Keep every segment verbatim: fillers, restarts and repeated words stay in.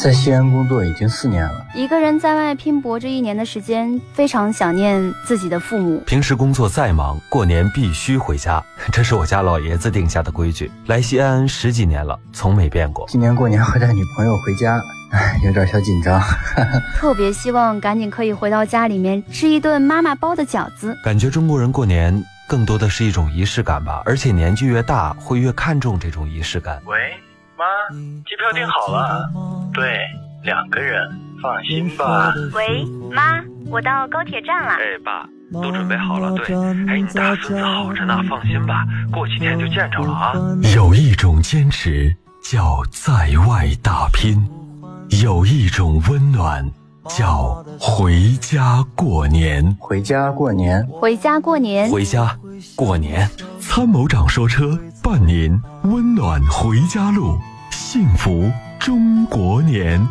在西安工作已经四年了， 一个人在外拼搏这一年的时间，非常想念自己的父母。 平时工作再忙，过年必须回家，这是我家老爷子定下的规矩。来西安十几年了，从没变过。 今年过年会带女朋友回家，有点小紧张。 特别希望赶紧可以回到家里面吃一顿妈妈包的饺子。 感觉中国人过年更多的是一种仪式感吧，而且年纪越大会越看重这种仪式感。 喂，妈，机票订好了。对，两个人，放心吧。 喂，妈，我到高铁站了。 哎，爸，都准备好了。对，哎，你大孙子好着呢，放心吧，过几天就见着了啊。 有一种坚持叫在外打拼，有一种温暖叫回家过年。 回家过年， 回家过年， 回家过年。参谋长说车伴您温暖回家路，幸福中国年。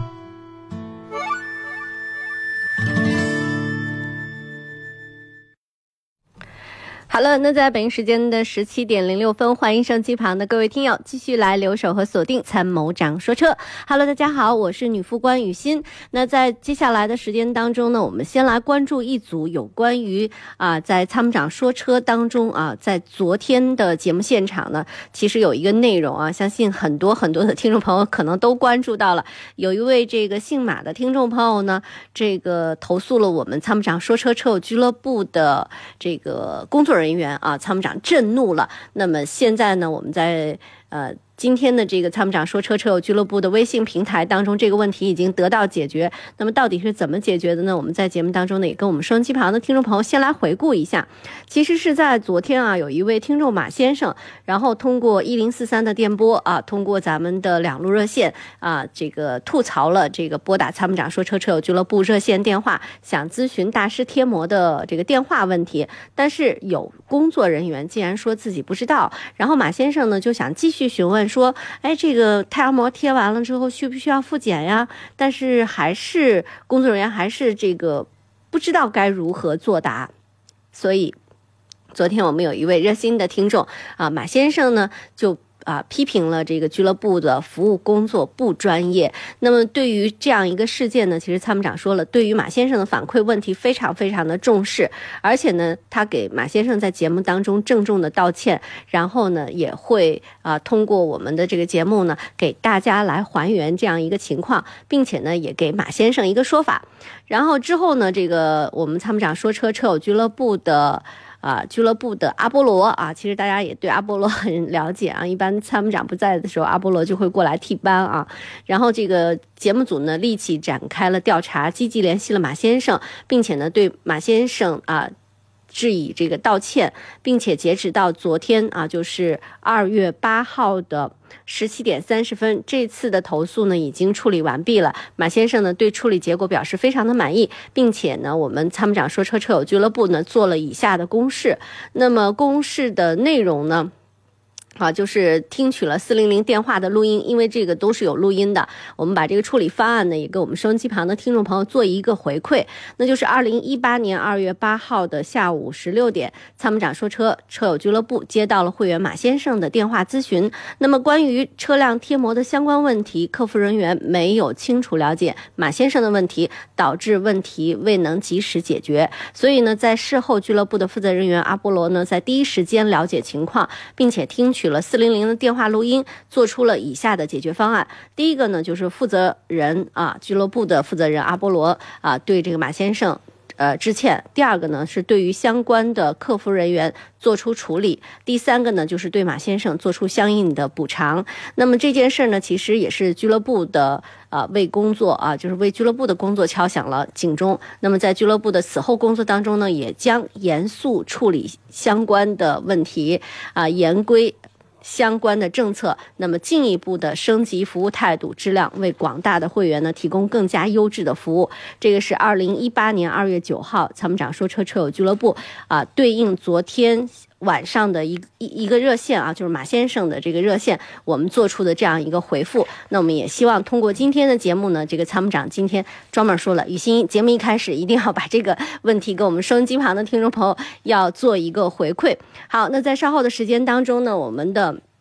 好了，那在北京时间的十七点零六分，欢迎收机旁的各位听友继续来留守和锁定参谋长说车。Hello， 大家好，我是女副官雨欣。那在接下来的时间当中呢，我们先来关注一组有关于啊，在参谋长说车当中啊，在昨天的节目现场呢，其实有一个内容啊，相信很多很多的听众朋友可能都关注到了。有一位这个姓马的听众朋友呢，这个投诉了我们参谋长说车车友俱乐部的这个工作人员。人员啊，参谋长震怒了。那么现在呢，我们在呃今天的这个参谋长说车车友俱乐部的微信平台当中，这个问题已经得到解决。那么到底是怎么解决的呢？我们在节目当中呢，也跟我们收音机旁的听众朋友先来回顾一下。其实是在昨天啊，有一位听众马先生，然后通过一零四三的电波啊，通过咱们的两路热线啊，这个吐槽了这个拨打参谋长说车车友俱乐部热线电话，想咨询大师贴膜的这个电话问题，但是有工作人员竟然说自己不知道，然后马先生呢就想继续询问说，哎，这个太阳膜贴完了之后需不需要复检呀？但是还是工作人员还是这个不知道该如何作答，所以昨天我们有一位热心的听众啊，马先生呢就啊，批评了这个俱乐部的服务工作不专业。那么对于这样一个事件呢，其实参谋长说了，对于马先生的反馈问题非常非常的重视，而且呢，他给马先生在节目当中郑重的道歉，然后呢，也会啊通过我们的这个节目呢，给大家来还原这样一个情况，并且呢，也给马先生一个说法。然后之后呢，这个我们参谋长说车车友俱乐部的。啊，俱乐部的阿波罗啊，其实大家也对阿波罗很了解啊。一般参谋长不在的时候，阿波罗就会过来替班啊。然后这个节目组呢，立即展开了调查，积极联系了马先生，并且呢，对马先生啊致以这个道歉，并且截止到昨天啊，就是二月八号的十七点三十分，这次的投诉呢已经处理完毕了。马先生呢对处理结果表示非常的满意，并且呢，我们参谋长说车车友俱乐部呢做了以下的公示。那么公示的内容呢？啊，就是听取了四零零电话的录音，因为这个都是有录音的。我们把这个处理方案呢，也给我们收音机旁的听众朋友做一个回馈，那就是二零一八年二月八号的下午十六点，参谋长说车车友俱乐部接到了会员马先生的电话咨询。那么关于车辆贴膜的相关问题，客服人员没有清楚了解马先生的问题，导致问题未能及时解决。所以呢，在事后俱乐部的负责人员阿波罗呢，在第一时间了解情况，并且听取取了四零零的电话录音，做出了以下的解决方案。第一个呢，就是负责人啊，俱乐部的负责人阿波罗啊，对这个马先生呃致歉。第二个呢，是对于相关的客服人员做出处理。第三个呢，就是对马先生做出相应的补偿。那么这件事呢，其实也是俱乐部的呃为工作啊，就是为俱乐部的工作敲响了警钟。那么在俱乐部的此后工作当中呢，也将严肃处理相关的问题啊，严规相关的政策，那么进一步的升级服务态度质量，为广大的会员呢提供更加优质的服务。这个是二零一八年二月九号参谋长说车车友俱乐部啊，对应昨天晚上的一一一个热线啊，就是马先生的这个热线，我们做出的这样一个回复。那我们也希望通过今天的节目呢，这个参谋长今天专门说了，雨欣节目一开始一定要把这个问题给我们收音机旁的听众朋友要做一个回馈。好，那在稍后的时间当中呢，我们的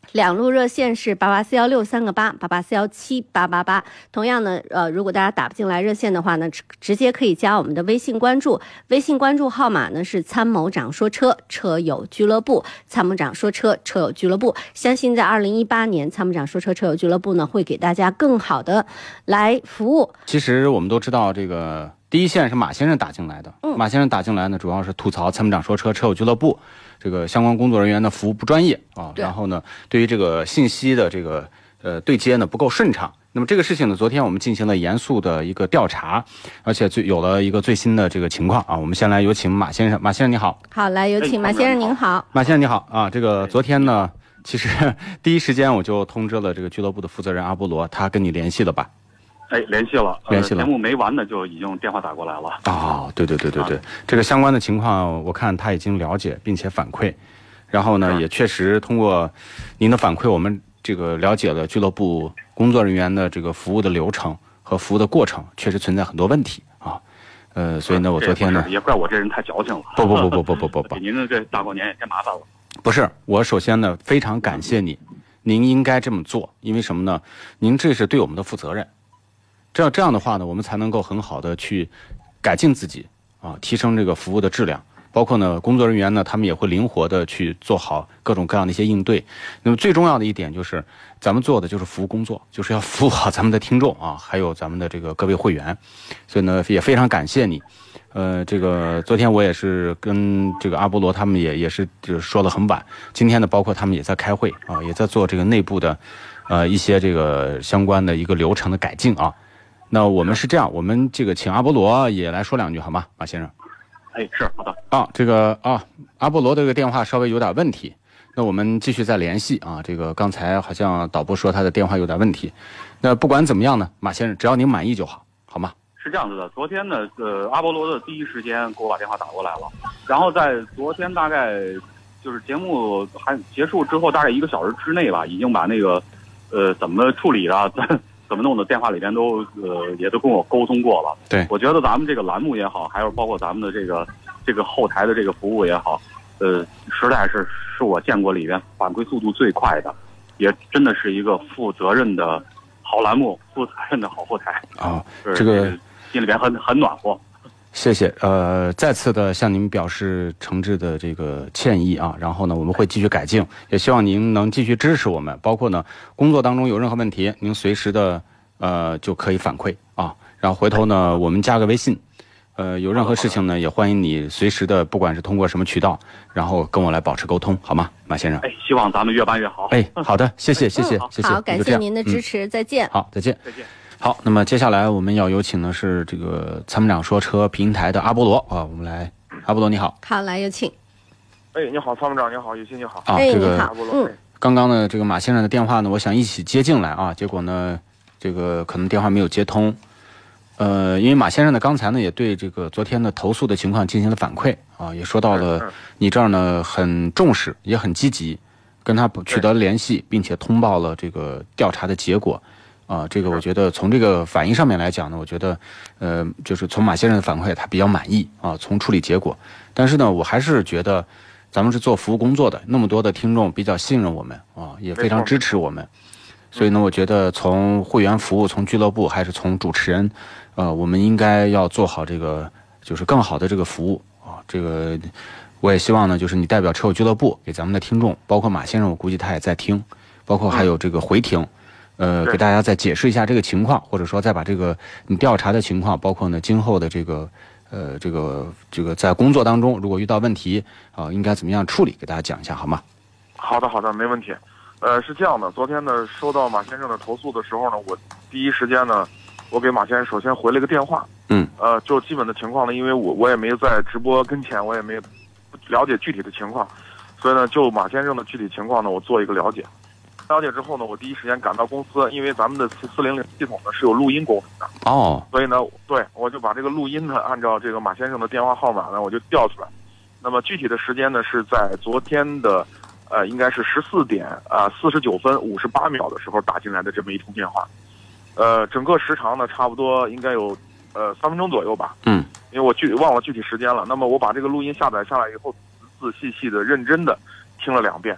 两路热线是八八四幺六三个八，八八四幺七八八八。同样呢，呃，如果大家打不进来热线的话呢，直接可以加我们的微信关注，微信关注号码呢是参谋长说车车友俱乐部，参谋长说车车友俱乐部。相信在二零一八年，参谋长说车车友俱乐部呢会给大家更好的来服务。 其实我们都知道，这个第一线是马先生打进来的，嗯、马先生打进来呢，主要是吐槽参谋长说车车友俱乐部这个相关工作人员的服务不专业啊，然后呢，对于这个信息的这个呃对接呢不够顺畅。那么这个事情呢，昨天我们进行了严肃的一个调查，而且最有了一个最新的这个情况啊。我们先来有请马先生，马先生你好。 好，来有请马先生您好。 马先生你好啊，这个昨天呢，其实第一时间我就通知了这个俱乐部的负责人阿波罗，他跟你联系了吧？ 哎，联系了， 联系了。 呃、节目没完呢，就已经电话打过来了。 哦，对对对对对，啊、这个相关的情况，我看他已经了解并且反馈，然后呢，也确实通过您的反馈，我们这个了解了俱乐部工作人员的这个服务的流程和服务的过程，确实存在很多问题啊。呃，所以呢，我昨天呢， 也怪我这人太矫情了。 不不不不不不不不， 给您的这大过年也添麻烦了。 不是，我首先呢非常感谢你，您应该这么做，因为什么呢？您这是对我们的负责任。这样这样的话呢，我们才能够很好的去改进自己啊，提升这个服务的质量。包括呢，工作人员呢，他们也会灵活的去做好各种各样的一些应对。那么最重要的一点就是，咱们做的就是服务工作，就是要服务好咱们的听众啊，还有咱们的这个各位会员。所以呢，也非常感谢你。呃，这个昨天我也是跟这个阿波罗他们也也是就是说了很晚。今天呢，包括他们也在开会啊，也在做这个内部的呃一些这个相关的一个流程的改进啊。那我们是这样，我们这个请阿波罗也来说两句好吗，马先生？ 哎，是好的啊，这个啊，阿波罗这个电话稍微有点问题，那我们继续再联系啊。这个刚才好像导播说他的电话有点问题，那不管怎么样呢，马先生，只要您满意就好，好吗？ 是这样子的，昨天呢，呃，阿波罗的第一时间给我把电话打过来了，然后在昨天大概就是节目还结束之后，大概一个小时之内吧，已经把那个呃怎么处理啊。怎么弄的？电话里边都呃也都跟我沟通过了。 对， 我觉得咱们这个栏目也好，还有包括咱们的这个这个后台的这个服务也好，呃，实在是是我见过里边反馈速度最快的，也真的是一个负责任的好栏目，负责任的好后台啊。这个心里边很很暖和。 谢谢，呃，再次的向您表示诚挚的这个歉意啊，然后呢，我们会继续改进，也希望您能继续支持我们，包括呢，工作当中有任何问题，您随时的呃就可以反馈啊，然后回头呢，我们加个微信，呃，有任何事情呢，也欢迎你随时的，不管是通过什么渠道，然后跟我来保持沟通，好吗，马先生？ 哎，希望咱们越办越好。 哎，好的，谢谢，谢谢，谢谢， 好，感谢您的支持，再见。 好，再见， 再见。 好，那么接下来我们要有请的是这个参谋长说车平台的阿波罗啊，我们来，阿波罗你好。 好，来有请。 哎，你好，参谋长，你好，有心你好。 啊，这个阿波罗， 嗯，刚刚呢，这个马先生的电话呢，我想一起接进来啊，结果呢，这个可能电话没有接通。呃，因为马先生呢，刚才呢也对这个昨天的投诉的情况进行了反馈啊，也说到了你这儿呢很重视，也很积极，跟他取得联系，并且通报了这个调查的结果。啊，这个我觉得从这个反应上面来讲呢，我觉得，呃，就是从马先生的反馈，他比较满意啊。从处理结果，但是呢，我还是觉得，咱们是做服务工作的，那么多的听众比较信任我们啊，也非常支持我们，所以呢，我觉得从会员服务，从俱乐部还是从主持人，呃，我们应该要做好这个，就是更好的这个服务啊。这个我也希望呢，就是你代表车友俱乐部给咱们的听众，包括马先生，我估计他也在听，包括还有这个回听。呃，给大家再解释一下这个情况，或者说再把这个你调查的情况，包括呢今后的这个呃这个这个在工作当中，如果遇到问题啊、呃，应该怎么样处理，给大家讲一下好吗？ 好的，好的，没问题。呃，是这样的，昨天呢收到马先生的投诉的时候呢，我第一时间呢，我给马先生首先回了个电话， 嗯， 呃，就基本的情况呢，因为我我也没在直播跟前，我也没了解具体的情况，所以呢，就马先生的具体情况呢，我做一个了解。了解之后呢，我第一时间赶到公司，因为咱们的四零零系统呢是有录音功能的哦， 所以呢，对我就把这个录音呢，按照这个马先生的电话号码呢，我就调出来。那么具体的时间呢，是在昨天的，呃，应该是十四点啊四十九分五十八秒的时候打进来的这么一通电话，呃，整个时长呢，差不多应该有呃三分钟左右吧。 嗯， 因为我具忘了具体时间了。那么我把这个录音下载下来以后，仔仔细细的、认真的听了两遍。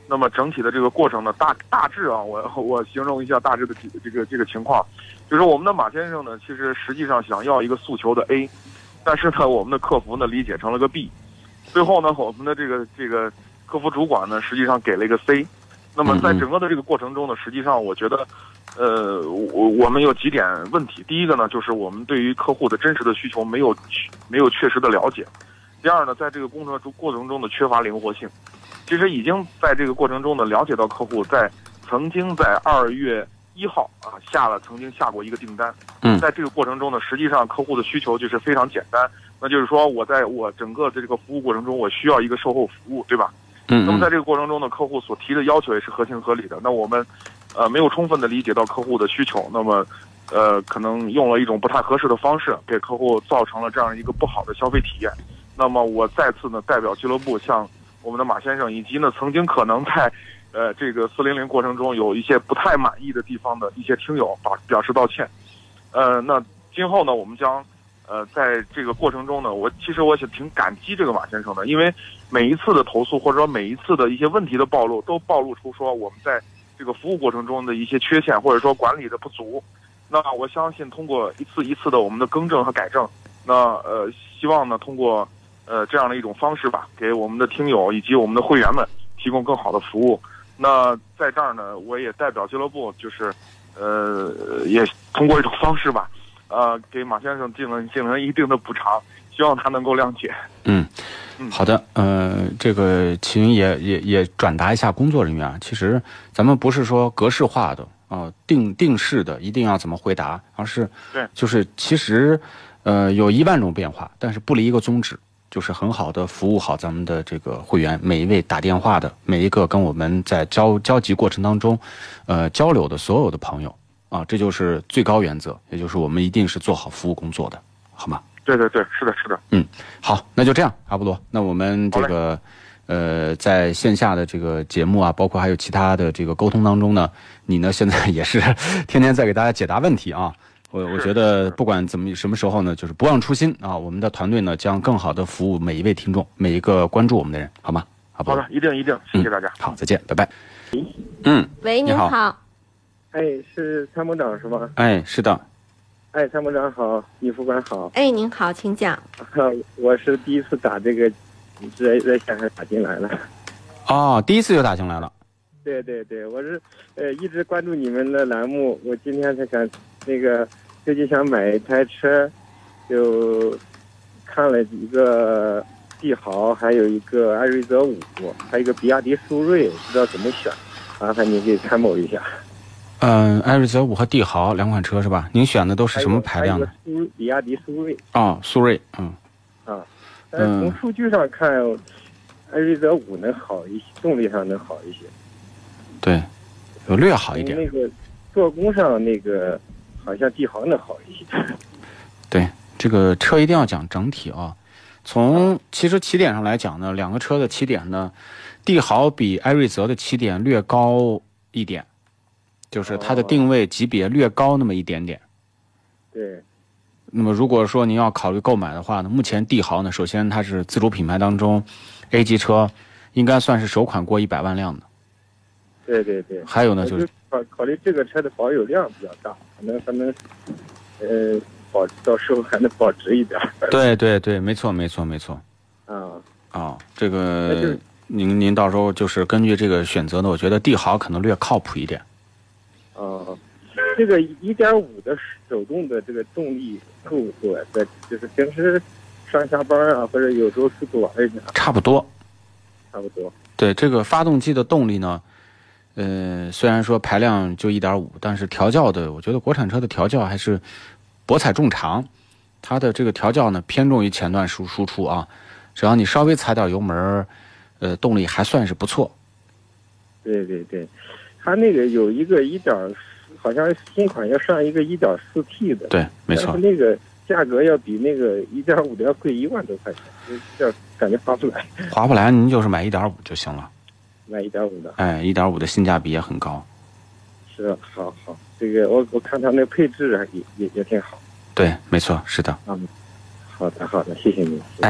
那么整体的这个过程呢，大大致啊，我我形容一下大致的这个这个情况，就是我们的马先生呢，其实实际上想要一个诉求的 A， 但是呢，我们的客服呢理解成了个 B， 最后呢，我们的这个这个客服主管呢，实际上给了一个 C。那么在整个的这个过程中呢，实际上我觉得，呃，我我们有几点问题。第一个呢，就是我们对于客户的真实的需求没有没有确实的了解。第二呢，在这个工程过程中的缺乏灵活性。其实已经在这个过程中呢，了解到客户在曾经在二月一号啊下了曾经下过一个订单。 嗯， 在这个过程中呢，实际上客户的需求就是非常简单，那就是说我在我整个的这个服务过程中，我需要一个售后服务，对吧？ 嗯。 那么在这个过程中呢，客户所提的要求也是合情合理的。那我们呃没有充分的理解到客户的需求，那么呃可能用了一种不太合适的方式，给客户造成了这样一个不好的消费体验。那么我再次呢代表俱乐部向我们的马先生以及呢曾经可能在呃这个四零零过程中有一些不太满意的地方的一些听友表表示道歉。呃，那今后呢，我们将呃在这个过程中呢，我其实我也挺感激这个马先生的，因为每一次的投诉或者说每一次的一些问题的暴露，都暴露出说我们在这个服务过程中的一些缺陷或者说管理的不足。那我相信通过一次一次的我们的更正和改正，那呃希望呢通过呃这样的一种方式吧，给我们的听友以及我们的会员们提供更好的服务。那在这儿呢，我也代表俱乐部，就是呃也通过一种方式吧，呃给马先生进行进行一定的补偿，希望他能够谅解。 嗯，好的，呃，这个请也也也转达一下工作人员啊，其实咱们不是说格式化的啊、呃，定定式的一定要怎么回答，而是对， 就是其实呃有一万种变化，但是不离一个宗旨。就是很好的服务好咱们的这个会员，每一位打电话的，每一个跟我们在交交集过程当中，呃，交流的所有的朋友啊，这就是最高原则，也就是我们一定是做好服务工作的，好吗？ 对对对，是的，是的。 嗯，好，那就这样，阿波罗，那我们这个呃，在线下的这个节目啊，包括还有其他的这个沟通当中呢，你呢现在也是天天在给大家解答问题啊。我我觉得不管怎么什么时候呢，就是不忘初心啊！我们的团队呢将更好的服务每一位听众，每一个关注我们的人，好吗？好不好？ 好的，一定一定，谢谢大家。 嗯、好，再见，拜拜。嗯， 喂，您好。 好。 哎，是参谋长是吗？ 哎，是的。 哎，参谋长好，李副官好。 哎，您好，请讲。 我是第一次打这个热热线还打进来了。 哦，第一次就打进来了。 对对对，我是呃一直关注你们的栏目，我今天才想那个最近想买一台车，就看了一个帝豪，还有一个艾瑞泽五，还有一个比亚迪速锐，不知道怎么选，麻烦你给参谋一下。 嗯，艾瑞泽五和帝豪两款车是吧？您选的都是什么排量的？ 速比亚迪速锐。 哦，速锐，嗯。 啊，但是从数据上看，嗯、艾瑞泽五能好一些，动力上能好一些。 对，有略好一点。 那个做工上，那个好像帝豪能好一些。 对，这个车一定要讲整体啊。从其实起点上来讲呢，两个车的起点呢，帝豪比艾瑞泽的起点略高一点，就是它的定位级别略高那么一点点。 对。 那么如果说您要考虑购买的话呢，目前帝豪呢，首先它是自主品牌当中 A 级车，应该算是首款过一百万辆的。 对对对， 还有呢，就是考考虑这个车的保有量比较大，可能还能，呃，保到时候还能保值一点。 对对对，没错没错没错。 啊啊、哦，这个您您到时候就是根据这个选择呢，我觉得帝豪可能略靠谱一点。 哦，这个一点五的手动的这个动力够不够啊？在就是平时上下班啊，或者有时候出去玩一下。 差不多。 差不多。 对，这个发动机的动力呢。呃，虽然说排量就 一点五， 但是调教的，我觉得国产车的调教还是博采众长，它的这个调教呢偏重于前段输输出啊，只要你稍微踩点油门，呃，动力还算是不错。 对对对，它那个有一个一点，好像新款要上一个 一点四 T 的， 对，没错， 那个价格要比那个 一点五 的要贵一万多块钱，这感觉划不来。 划不来，您就是买 一点五 就行了。 买 一点五 的， 哎 ，一点五 的性价比也很高。 是，好好，这个我我看它那配置也也也挺好。 对，没错，是的。 嗯，好的好的，谢谢您。 哎，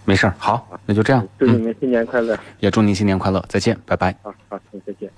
没事儿，好，那就这样。 祝你们新年快乐、嗯！ 也祝您新年快乐，再见，拜拜。 好好，再见。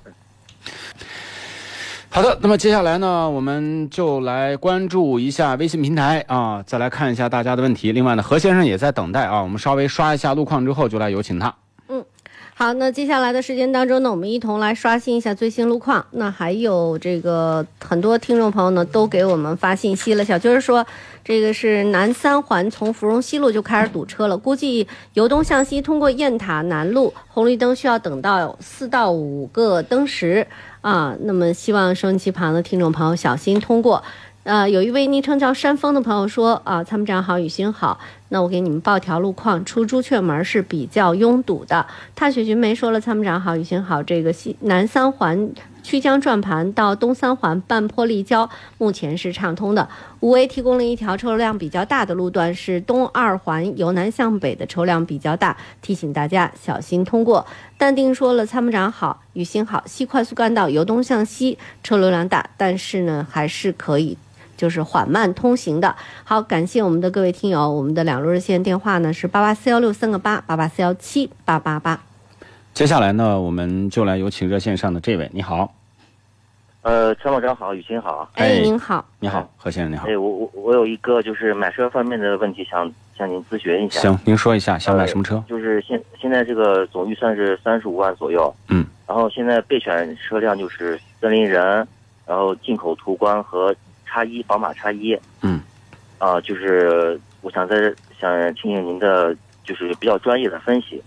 好的，那么接下来呢，我们就来关注一下微信平台啊，再来看一下大家的问题。另外呢，何先生也在等待啊，我们稍微刷一下路况之后，就来有请他。 嗯。好，那接下来的时间当中呢，我们一同来刷新一下最新路况。那还有这个很多听众朋友呢都给我们发信息了，小军说这个是南三环从芙蓉西路就开始堵车了，估计由东向西通过雁塔南路红绿灯需要等到四到五个灯时啊。那么希望收音机旁的听众朋友小心通过。呃，有一位昵称叫山峰的朋友说啊，参谋长好，雨欣好，那我给你们报条路况，出朱雀门是比较拥堵的。踏雪寻梅说了，参谋长好，雨欣好，这个西南三环曲江转盘到东三环半坡立交目前是畅通的。五 A 提供了一条车流量比较大的路段，是东二环由南向北的车辆比较大，提醒大家小心通过。淡定说了，参谋长好，雨欣好，西快速干道由东向西车流量大，但是呢还是可以就是缓慢通行的。好，感谢我们的各位听友，我们的两路热线电话呢是八八四幺六三个八，八八四幺七八八八。 接下来呢，我们就来有请热线上的这位，你好。 呃，参谋长好，雨欣好。 哎，您好。 你好，何先生，你好。 哎，我我我有一个就是买车方面的问题，想向您咨询一下。 行，您说一下想买什么车？ 呃、就是现现在这个总预算是三十五万左右。 嗯。 然后现在备选车辆就是森林人，然后进口途观和叉一，宝马叉一。 嗯。 啊、呃，就是我想在想听听您的，就是比较专业的分析。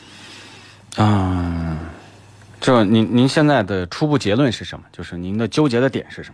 嗯，这您您现在的初步结论是什么？就是您的纠结的点是什么？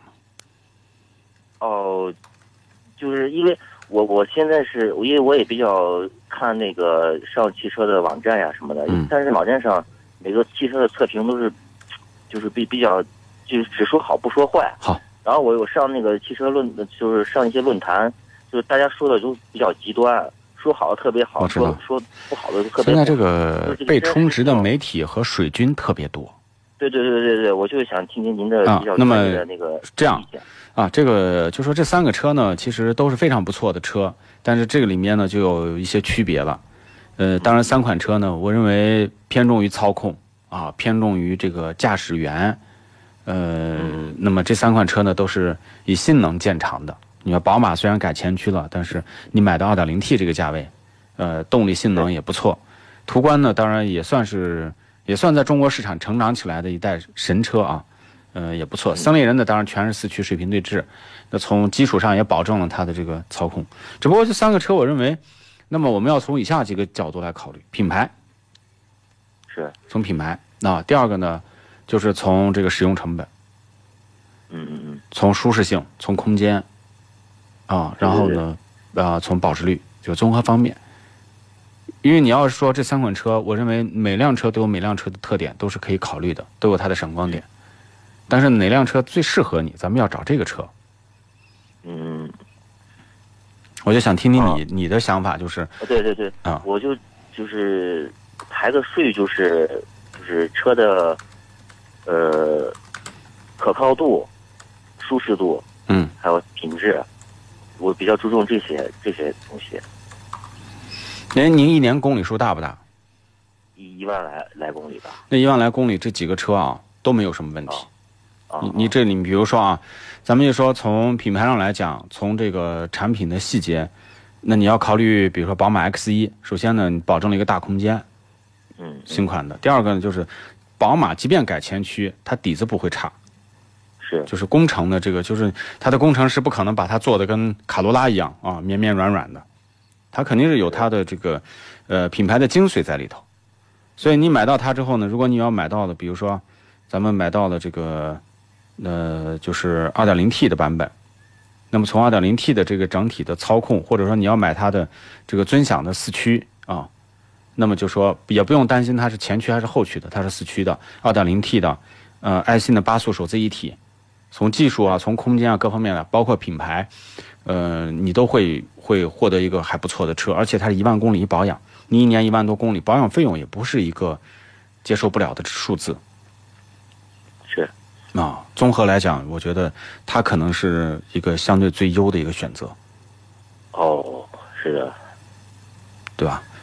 哦，就是因为我我现在是因为我也比较看那个上汽车的网站呀什么的， 嗯、 但是网站上每个汽车的测评都是就是比比较就是只说好不说坏。 好， 然后我我上那个汽车论就是上一些论坛，就是大家说的都比较极端。说好的特别好，说说不好的特别。 现在这个被充值的媒体和水军特别多。 对对对对对，我就是想听听您的比较专业的那个、 啊、这样啊，这个就说这三个车呢，其实都是非常不错的车，但是这个里面呢就有一些区别了。呃，当然三款车呢，我认为偏重于操控啊，偏重于这个驾驶员。呃，那么这三款车呢都是以性能见长的。你说宝马虽然改前驱了，但是你买到 二点零 T 这个价位，呃，动力性能也不错。途观呢，当然也算是也算在中国市场成长起来的一代神车啊，呃，也不错。森林人呢，当然全是四驱水平对置，那从基础上也保证了它的这个操控。只不过这三个车，我认为，那么我们要从以下几个角度来考虑：品牌， 是从品牌。那第二个呢，就是从这个使用成本， 嗯嗯嗯， 从舒适性，从空间。啊，然后呢，啊，从保值率就综合方面，因为你要是说这三款车，我认为每辆车都有每辆车的特点，都是可以考虑的，都有它的闪光点。但是哪辆车最适合你，咱们要找这个车。 嗯， 我就想听听你、啊、你的想法，就是， 对对对， 啊， 我就就是排个序，就是就是车的呃可靠度、舒适度， 嗯， 还有品质。我比较注重这些这些东西。 您您一年公里数大不大？ 一一万来来公里吧。 那一万来公里，这几个车啊都没有什么问题。 啊、 你你这里，比如说啊，咱们就说从品牌上来讲，从这个产品的细节，那你要考虑，比如说宝马 X 一，首先呢，你保证了一个大空间， 嗯， 新款的。第二个呢，就是宝马即便改前驱，它底子不会差。 是， 就是工程的这个，就是它的工程师不可能把它做的跟卡罗拉一样啊，绵绵软软的，它肯定是有它的这个，呃，品牌的精髓在里头。所以你买到它之后呢，如果你要买到的，比如说，咱们买到了这个，呃，就是 二点零 T 的版本，那么从 二点零 T 的这个整体的操控，或者说你要买它的这个尊享的四驱啊，那么就说也不用担心它是前驱还是后驱的，它是四驱的 二点零 T 的，呃，爱信的八速手自一体。从技术啊，从空间啊各方面的，包括品牌，呃，你都会会获得一个还不错的车，而且它是一万公里一保养，你一年一万多公里，保养费用也不是一个接受不了的数字。 是啊，综合来讲，我觉得它可能是一个相对最优的一个选择。 哦，是的， 对吧？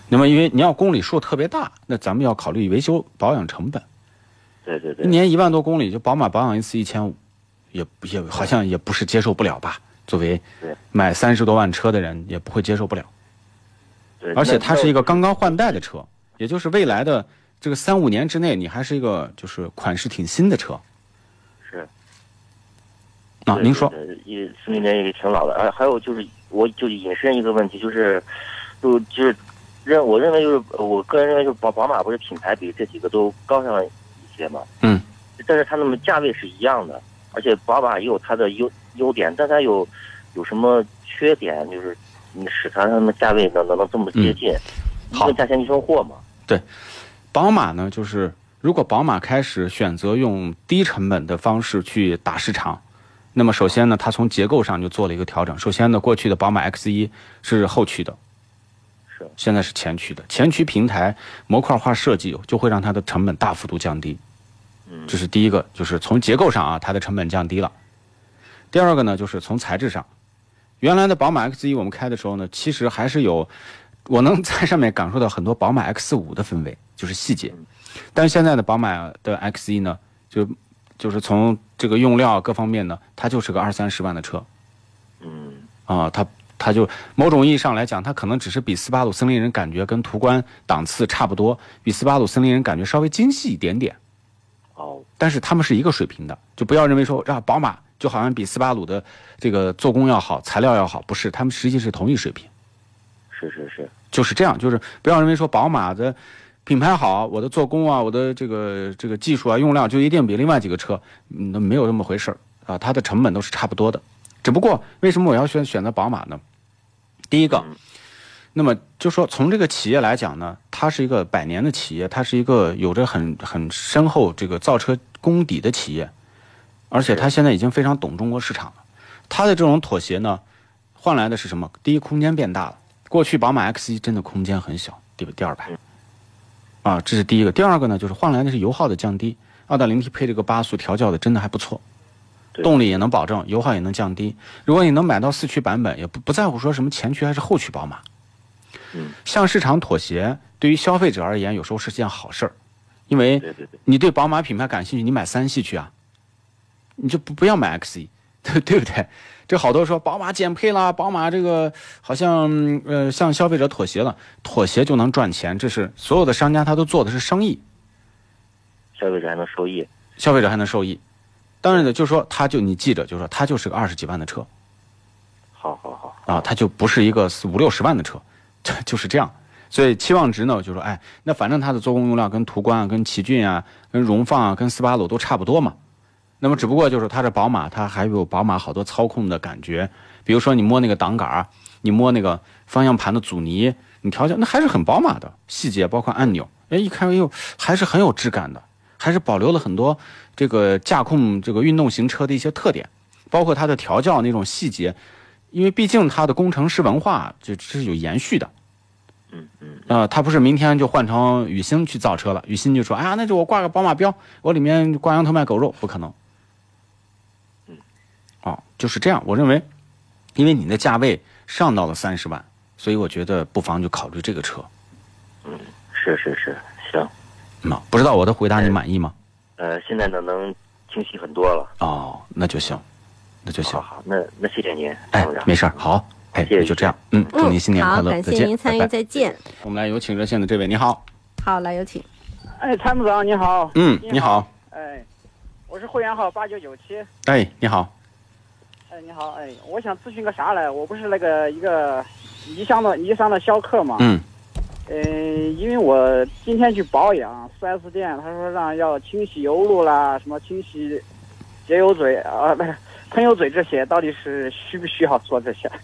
那么因为你要公里数特别大，那咱们要考虑维修保养成本。 对对对， 一年一万多公里，就宝马保养一次一千五，也也好像也不是接受不了吧？作为买三十多万车的人，也不会接受不了。 对， 而且它是一个刚刚换代的车，也就是未来的这个三五年之内，你还是一个就是款式挺新的车。 是。 啊，您说。 也四零年也挺老的，啊，还有就是，我就引申一个问题，就是，就就是认我认为就是我个人认为就是宝宝马不是品牌比这几个都高上一些嘛？ 嗯。 但是它那么价位是一样的，而且宝马也有它的优优点，但它有有什么缺点，就是你使它那么价位能能能这么接近，一个价钱一双货嘛？ 对，宝马呢，就是如果宝马开始选择用低成本的方式去打市场。那么首先呢，它从结构上就做了一个调整。首先呢，过去的宝马 X 一 是后驱的， 是现在是前驱的。前驱平台模块化设计就会让它的成本大幅度降低。 嗯， 这是第一个，就是从结构上啊，它的成本降低了。第二个呢，就是从材质上，原来的宝马 X 一 我们开的时候呢，其实还是有，我能在上面感受到很多宝马 X 五 的氛围，就是细节。但是现在的宝马的 X 一 呢，就就是从这个用料各方面呢，它就是个二三十万的车， 嗯， 啊，它它就某种意义上来讲，它可能只是比斯巴鲁森林人感觉跟途观档次差不多，比斯巴鲁森林人感觉稍微精细一点点， 哦， 但是他们是一个水平的，就不要认为说啊，宝马就好像比斯巴鲁的这个做工要好，材料要好，不是，他们实际是同一水平， 是是是， 就是这样，就是不要认为说宝马的品牌好，我的做工啊，我的这个这个技术啊，用料就一定比另外几个车，嗯，那没有这么回事儿啊，它的成本都是差不多的。只不过为什么我要选选择宝马呢？第一个，那么就说从这个企业来讲呢，它是一个百年的企业，它是一个有着很很深厚这个造车功底的企业，而且它现在已经非常懂中国市场了。它的这种妥协呢，换来的是什么？第一，空间变大了。过去宝马 X 一 真的空间很小，第第二排。啊，这是第一个。第二个呢，就是换来的是油耗的降低， 二点零 T 配这个八速调教的真的还不错，动力也能保证，油耗也能降低。如果你能买到四驱版本，也不不在乎说什么前驱还是后驱宝马。 嗯， 向市场妥协，对于消费者而言，有时候是件好事儿，因为你对宝马品牌感兴趣，你买三系去啊，你就不不要买 X 一，对对不对？这好多说宝马减配了，宝马这个好像呃向消费者妥协了，妥协就能赚钱，这是所有的商家他都做的是生意， 消费者还能受益， 消费者还能受益。当然的，就是说他就你记着，就是说他就是个二十几万的车， 好好好啊，他就不是一个四五六十万的车，就是这样。所以期望值呢，就说哎，那反正它的做工用料跟途观啊、跟奇骏啊、跟荣放啊、跟斯巴鲁都差不多嘛。那么只不过就是它的宝马，它还有宝马好多操控的感觉，比如说你摸那个档杆，你摸那个方向盘的阻尼，你调教那还是很宝马的细节，包括按钮，哎，一开又还是很有质感的，还是保留了很多这个驾控这个运动型车的一些特点，包括它的调教那种细节，因为毕竟它的工程师文化这这是有延续的。 嗯嗯， 呃，他不是明天就换成雨欣去造车了，雨欣就说，哎呀，那就我挂个宝马标，我里面挂羊头卖狗肉，不可能。 嗯， 哦，就是这样。我认为，因为你的价位上到了三十万，所以我觉得不妨就考虑这个车。 嗯，是是是，行。 嗯，不知道我的回答你满意吗？ 呃，现在呢能清晰很多了。 哦，那就行，那就行。 好好，那那谢谢您。 哎，没事儿，好。哎，那就这样，嗯，祝您新年快乐， 好，感谢您参与，再见。 我们来有请热线的这位，你好。 好，来有请。 哎，参谋长你好。 嗯，你好。 哎，我是会员号八九九七。 哎，你好。 哎，你好，哎，我想咨询个啥来？我不是那个一个尼桑的尼桑的逍客嘛。 嗯。 呃，因为我今天去保养四 S 店，他说让要清洗油路啦，什么清洗节油嘴啊，不是喷油嘴这些，到底是需不需要做这些？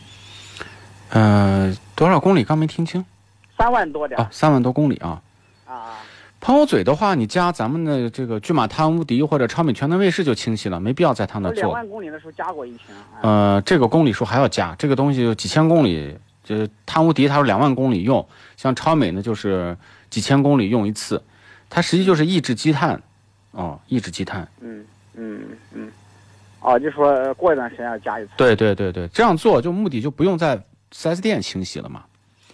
呃，多少公里？刚没听清。 三万多点。 啊，三万多公里啊。 啊。 喷油嘴的话，你加咱们的这个骏马碳无敌或者超美全能卫士就清晰了，没必要在它那做。 两万公里的时候加过一瓶。 呃，这个公里数还要加，这个东西几千公里，就是碳无敌它是两万公里用，像超美呢就是几千公里用一次，它实际就是抑制积碳，哦，抑制积碳。 嗯嗯嗯。哦，就说过一段时间要加一次。 对对对对，这样做就目的就不用在四 S 店清洗了嘛。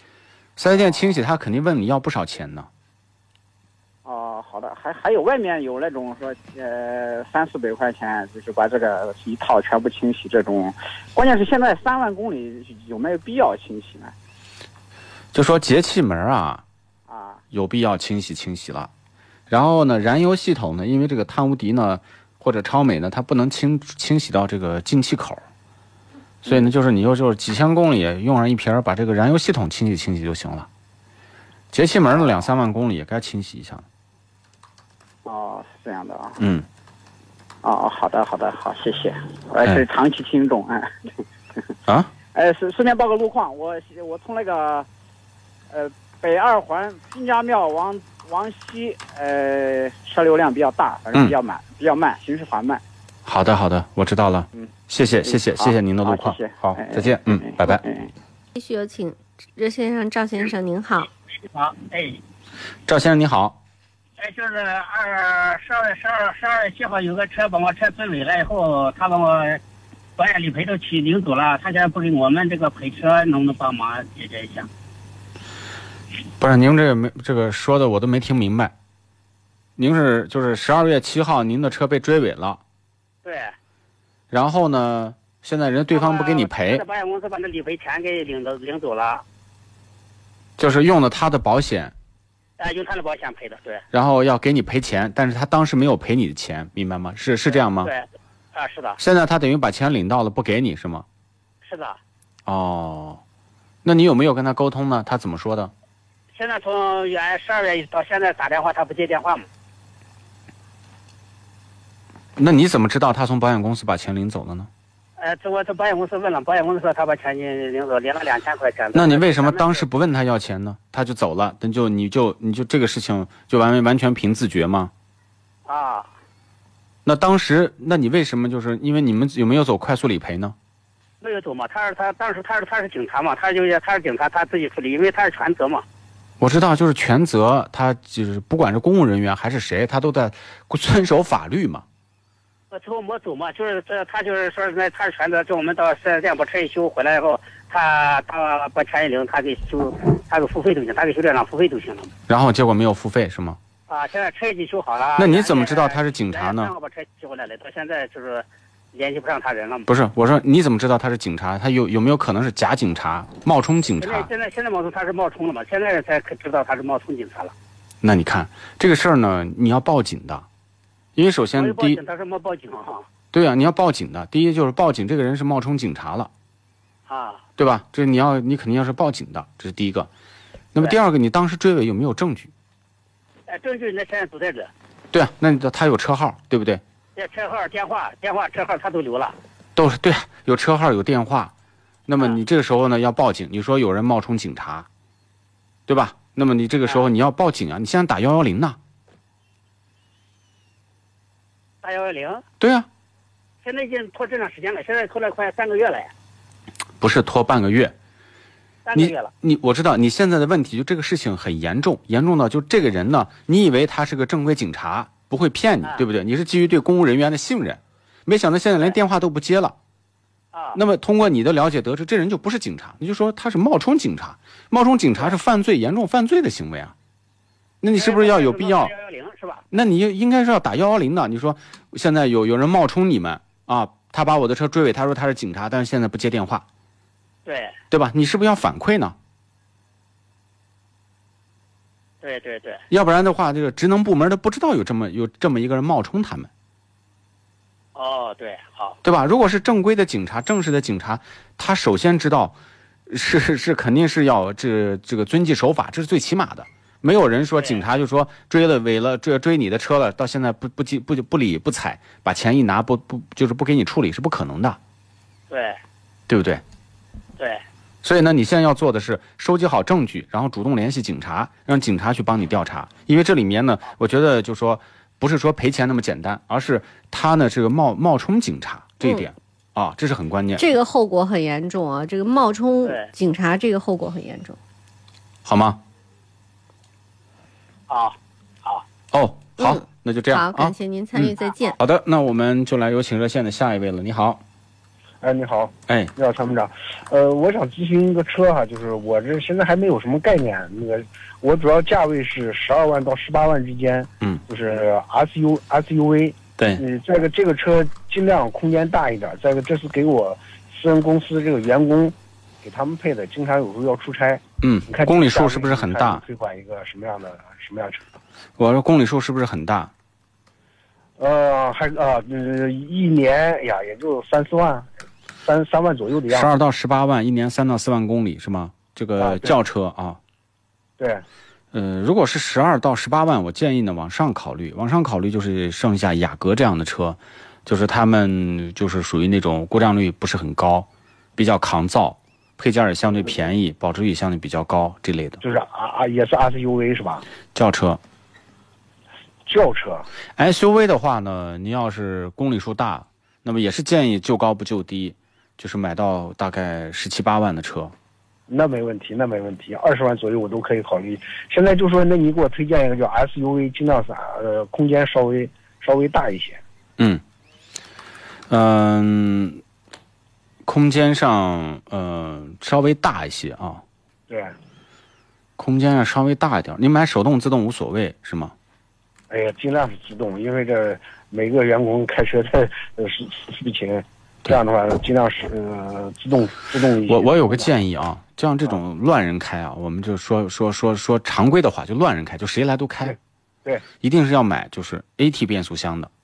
四 S 店清洗他肯定问你要不少钱呢。 哦，好的，还还有外面有那种说呃三四百块钱，就是把这个一套全部清洗这种，关键是现在三万公里有没有必要清洗呢？ 就说节气门啊， 啊， 有必要清洗清洗了。然后呢，燃油系统呢，因为这个碳无敌呢或者超美呢，它不能清清洗到这个进气口，所以呢，就是你就就是几千公里用上一瓶，把这个燃油系统清洗清洗就行了。节气门呢，两三万公里也该清洗一下。 哦，是这样的啊。 嗯。 哦，好的，好的，好，谢谢。我是长期听众，哎。 啊？ 哎，顺顺便报个路况，我我从那个呃北二环金家庙往往西，呃车流量比较大，反正比较慢，嗯、比较慢，行驶缓慢。 好的，好的，我知道了。嗯，谢谢，谢谢，谢谢您的路况。 谢谢， 好，再见。嗯，拜拜。 继续有请热线上赵先生，您好。 好，哎， 赵先生你好。 哎，就是二十二月十二十二月七号有个车把我车追尾了以后，他把我保险理赔都去领走了，他现在不给我们这个赔车，能不能帮忙解决一下？ 不是，您这个没这个说的我都没听明白。您是就是十二月七号您的车被追尾了。 对。 然后呢，现在人对方不给你赔。 保险公司把那理赔钱给领走领走了。 就是用了他的保险。 啊，用他的保险赔的，对。 然后要给你赔钱，但是他当时没有赔你的钱，明白吗？是是这样吗？ 对，啊，是的。 现在他等于把钱领到了，不给你是吗？ 是的。 哦，那你有没有跟他沟通呢？他怎么说的？ 现在从原十二月到现在打电话，他不接电话嘛。 那你怎么知道他从保险公司把钱领走了呢？ 呃，这我这保险公司问了，保险公司说他把钱领领走，领了两千块钱。 那你为什么当时不问他要钱呢？他就走了，那就你就你就这个事情就完完全凭自觉吗？ 啊。 那当时，那你为什么就是因为你们有没有走快速理赔呢？ 没有走嘛，他是他当时他是他是警察嘛，他就是他是警察，他自己处理，因为他是全责嘛。 我知道，就是全责，他就是不管是公务人员还是谁，他都在遵守法律嘛。 我最后没走嘛，就是这他就是说那他是全责，就我们到四 S 店把车一修回来以后，他他把钱一领，他给修，他给付费就行，他给修店长付费就行了。 然后结果没有付费是吗？ 啊，现在车已经修好了。 那你怎么知道他是警察呢？ 然后把车修回来了，到现在就是联系不上他人了嘛。 不是，我说你怎么知道他是警察？他有有没有可能是假警察、冒充警察？ 现在现在现在冒充他是冒充了嘛？现在才知道他是冒充警察了。 那你看这个事儿呢，你要报警的，因为首先第一， 他是没报警哈。 对啊，你要报警的。第一就是报警，这个人是冒充警察了， 啊， 对吧？这你要你肯定要是报警的，这是第一个。那么第二个，你当时追尾有没有证据？ 哎，证据那现在都在这。 对啊，那他有车号，对不对？ 这车号、电话、电话、车号他都留了。 都是对啊，有车号有电话。那么你这个时候呢要报警，你说有人冒充警察，对吧？那么你这个时候你要报警啊，你现在打幺幺零呢？ 打幺幺零？ 对啊。 现在已经拖这长时间了，现在拖了快三个月了呀。 不是拖半个月， 三个月了。 你你我知道你现在的问题就这个事情很严重，严重到就这个人呢，你以为他是个正规警察，不会骗你， 啊、 对不对？你是基于对公务人员的信任，没想到现在连电话都不接了。 啊。 那么通过你的了解得知，这人就不是警察，你就说他是冒充警察，冒充警察是犯罪，严重犯罪的行为啊。那你是不是要有必要？那你应该是要打幺幺零的。你说现在有有人冒充你们。啊，他把我的车追尾，他说他是警察，但是现在不接电话， 对对吧？你是不是要反馈呢？ 对对对， 要不然的话，这个职能部门他不知道有这么有这么一个人冒充他们。 哦，对，好， 对吧？如果是正规的警察、正式的警察，他首先知道是是是肯定是要这这个遵纪守法，这是最起码的。没有人说警察就说追了尾了追追你的车了，到现在不不不不理不睬，把钱一拿不不就是不给你处理，是不可能的。 对， 对不对？ 对。 所以呢，你现在要做的是收集好证据，然后主动联系警察，让警察去帮你调查。因为这里面呢，我觉得就说不是说赔钱那么简单，而是他呢这个冒冒充警察这一点、嗯、啊，这是很关键。 这个后果很严重啊！这个冒充警察，这个后果很严重， 好吗？ 好，好， 哦，好，嗯、那就这样。 好，感谢您参与， 啊、 再见、 嗯。好的，那我们就来有请热线的下一位了。你好， 哎，你好， 哎， 你好，参谋长，呃，我想咨询一个车哈，就是我这现在还没有什么概念，那个我主要价位是十二万到十八万之间， 嗯， 就是 S U S U V， 对， 嗯，再一个这个车尽量空间大一点，再一个这是给我私人公司这个员工给他们配的，经常有时候要出差， 嗯， 你看公里数是不是很大？ 推广一个什么样的什么样的车？ 我说公里数是不是很大？ 呃，还啊，呃，一年呀也就三四万。三三万左右的样子， 十二到十八万，一年三到四万公里是吗？这个轿车啊， 对， 呃，如果是十二到十八万，我建议呢往上考虑，往上考虑就是剩下雅阁这样的车，就是他们就是属于那种故障率不是很高，比较抗造，配件也相对便宜，保值率相对比较高这类的。 就是啊啊，也是 S U V 是吧？ 轿车。 轿车 S U V 的话呢，你要是公里数大，那么也是建议就高不就低。就是买到大概十七八万的车， 那没问题，那没问题，二十万左右我都可以考虑。现在就说，那你给我推荐一个叫 S U V， 尽量是呃空间稍微稍微大一些。 嗯嗯、呃，空间上呃稍微大一些啊。 对， 空间上稍微大一点。你买手动自动无所谓是吗？ 哎呀，尽量是自动，因为这每个员工开车的呃是事情。这样的话，尽量是呃自动自动一些。 我我有个建议啊，像这种乱人开啊，我们就说说说说常规的话，就乱人开，就谁来都开。 对，对一定是要买就是 A T 变速箱的。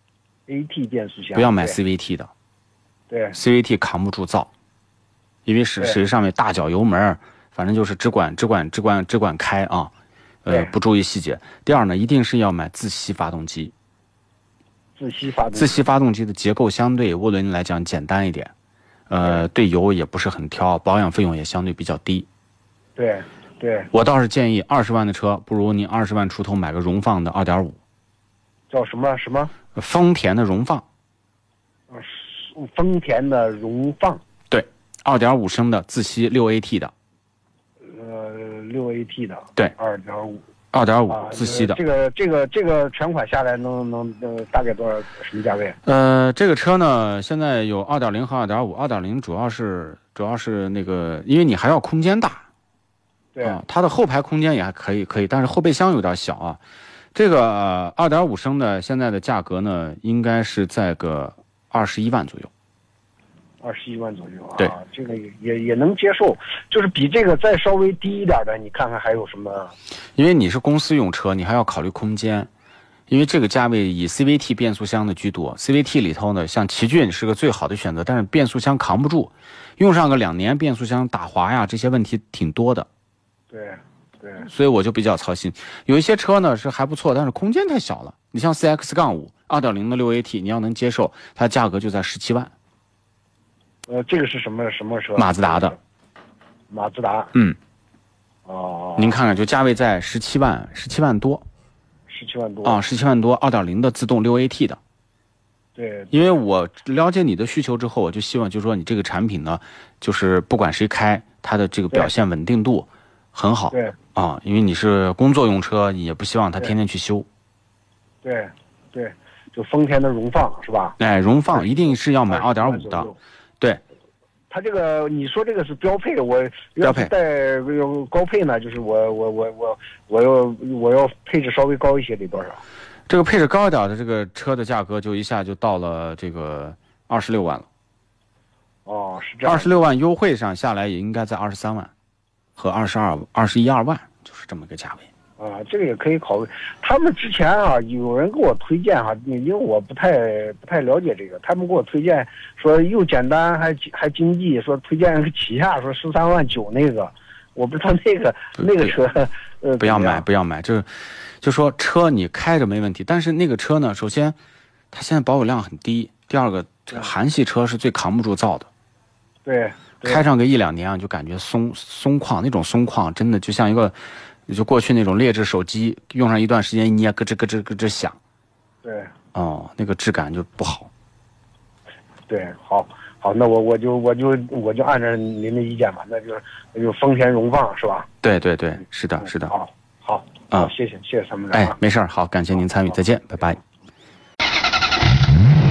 A T 变速箱。 不要买 C V T 的。 对。 C V T 扛不住造，因为使使上面大脚油门，反正就是只管只管只管只管开啊，呃不注意细节。第二呢，一定是要买自吸发动机。 自吸发动机， 自吸发动机的结构相对涡轮来讲简单一点，呃，对油也不是很挑，保养费用也相对比较低。 对对， 我倒是建议二十万的车，不如你二十万出头买个荣放的二点五。 叫什么什么？ 丰田的荣放。 丰田的荣放。 对，二点五升的自吸六 A T 的。 呃，六 A T 的。 对， 二点五。 二点五自吸的、 呃，这个这个这个全款下来能能呃大概多少什么价位？ 呃，这个车呢，现在有二点零和二点五，二点零主要是主要是那个，因为你还要空间大， 对啊，它的后排空间也还可以可以，但是后备箱有点小啊。这个二点五升的现在的价格呢，应该是在个二十一万左右。 二十一万左右啊， 对， 这个也也也能接受，就是比这个再稍微低一点的，你看看还有什么？ 因为你是公司用车，你还要考虑空间，因为这个价位以 C V T 变速箱的居多 ，C V T 里头呢，像奇骏是个最好的选择，但是变速箱扛不住，用上个两年，变速箱打滑呀，这些问题挺多的。 对对， 所以我就比较操心。有一些车呢是还不错，但是空间太小了。你像 C X 五 二点零的六 A T， 你要能接受，它价格就在十七万。 呃，这个是什么什么车？ 马自达的。 马自达。 嗯。 哦。 您看看，就价位在十七万，十七万多。 十七万多。 啊，十七万多，二点零的自动六 A T 的。 对。 因为我了解你的需求之后，我就希望就是说你这个产品呢，就是不管谁开，它的这个表现稳定度很好。 对。 啊，因为你是工作用车，你也不希望它天天去修。 对对。就丰田的荣放是吧？ 哎，荣放一定是要买二点五的，对。 它这个你说这个是标配，我要是带高配呢，就是我我我我我要我要配置稍微高一些，得多少？ 这个配置高一点的这个车的价格就一下就到了这个二十六万了。 哦，是这样。 二十六万优惠上下来也应该在二十三万，和二十二二十一二万，就是这么个价位。 啊，这个也可以考虑。他们之前啊，有人给我推荐哈、啊，因为我不太不太了解这个，他们给我推荐说又简单还还经济，说推荐个起亚，说十三万九那个，我不知道那个那个车，呃， 不要买不要买，这就说车你开着没问题，但是那个车呢，首先它现在保有量很低，第二个这个韩系车是最扛不住造的， 对， 开上个一两年啊，就感觉松松旷，那种松旷真的就像一个。就过去那种劣质手机，用上一段时间一捏咯吱咯吱咯吱响， 对， 哦，那个质感就不好。 对，好，好，那我我就我就我就按照您的意见吧，那就那就丰田荣放是吧？ 对对对，是的，是的。 好，好， 啊， 谢谢谢谢参谋长。 哎，没事儿，好，感谢您参与，再见，拜拜。 思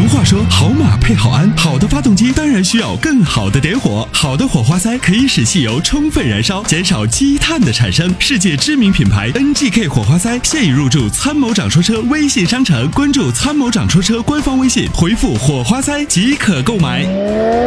俗话说，好马配好鞍，好的发动机当然需要更好的点火。好的火花塞可以使汽油充分燃烧，减少积碳的产生。世界知名品牌 N G K 火花塞现已入驻参谋长说车微信商城，关注参谋长说车官方微信，回复火花塞即可购买。